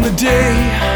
the day,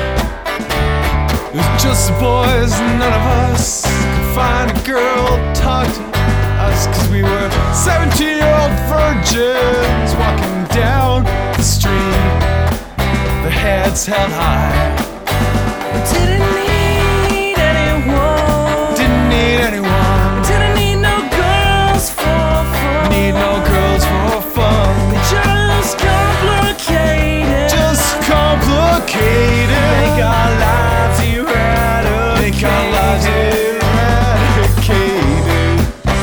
it was just the boys, none of us could find a girl to talk to us, 'cause we were 17-year-old virgins walking down the street, their heads held high. We didn't need anyone. Didn't need anyone. Didn't need no girls for fun. Need no girls for fun. We just complicated. Just complicated. Make our lives eradicated. Make our lives eradicated.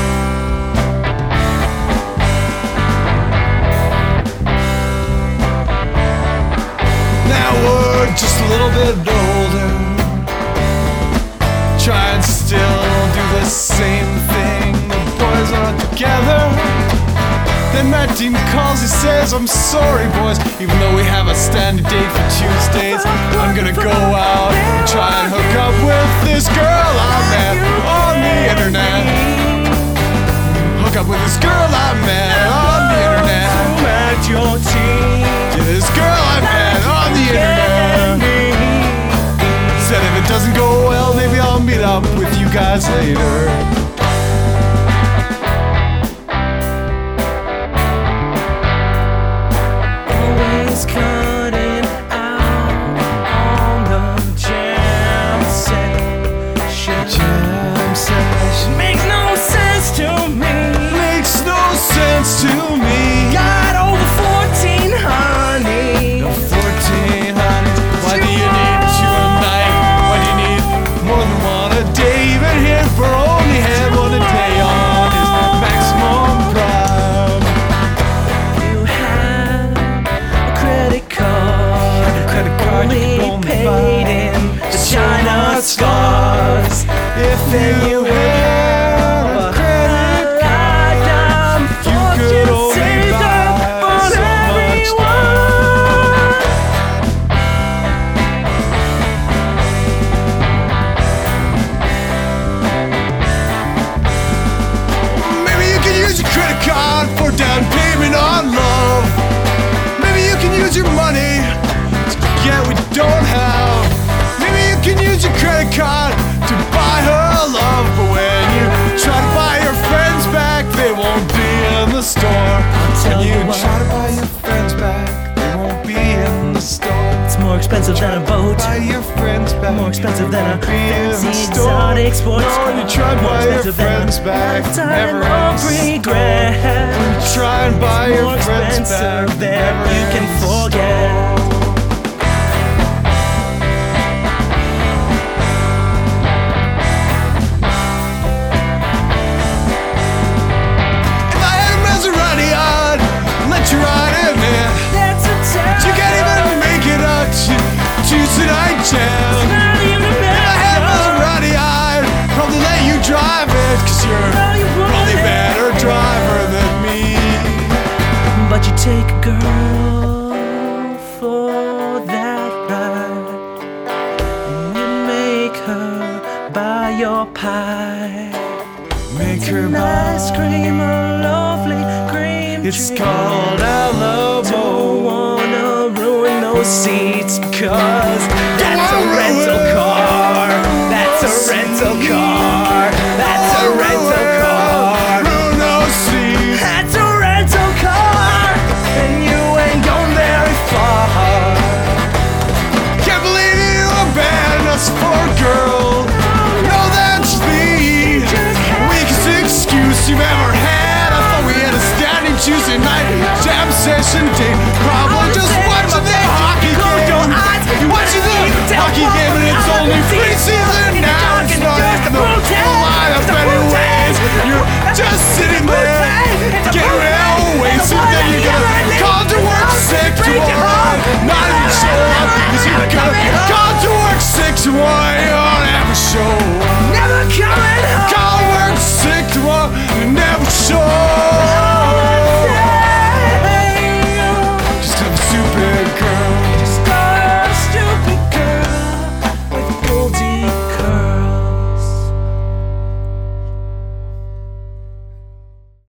Now we're just a little bit older, try and still do the same thing. The boys are together. Then Matt Dean calls, he says, "I'm sorry boys, even though we have a standing date for Tuesdays, I'm gonna go out and try and hook up with this girl I met on the internet. Hook up with this girl I met on the internet. At your team. Yeah, this girl I met on the internet. Said if it doesn't go well, maybe I'll meet up with you guys later." Always cutting out on the jam session. Jam session Makes no sense to me. makes no sense to me. Got over 14, honey. No 14, honey. Why do you need two a night? Why do you need more than one a day? Even here for only had one a day on his maximum prime. You have a credit card. Credit card, you can Only only paid buy in the China stars. If you had a credit card, you could only buy so much. Maybe you can use your credit card for down payment on love. Maybe you can use your money to get what you don't have. Maybe you can use your credit card to buy her love. But when you try to buy your friends back, they won't be in the store. tell When you you what. try to buy your friends back, they won't be in the store. It's more expensive than a boat. Buy your friends back, More expensive than a they won't be in the fancy store. exotic sports No, car. when you try to More buy your expensive than friends a back, lifetime never in of the store. regret. Try and buy your More friends back, expensive than never you can in the forget. If I had a Maserati, I'd let you ride in it. That's a tell. You can't even make it out to tonight jam. Not even a If I had a measure. Maserati, I'd probably let you drive it, 'cause you're No, you probably a wouldn't. better driver than me. But you take a girl for that ride, and you make her buy your pie. Make her Ice buy. cream, a lovely cream. It's treat. called Alamo. Don't wanna ruin those seats because that's a rental car. That's a rental car. That's a rental car. Bruno C. That's a rental car, and you ain't gone very far. Can't believe you abandoned us for a girl. No, that's the weakest excuse you've ever had. I thought we had a standing Tuesday night jam session date. Probably just watching the hockey game. You're watching the hockey game and it's only preseason now. It's not even the full lineup anyways. You're just sitting there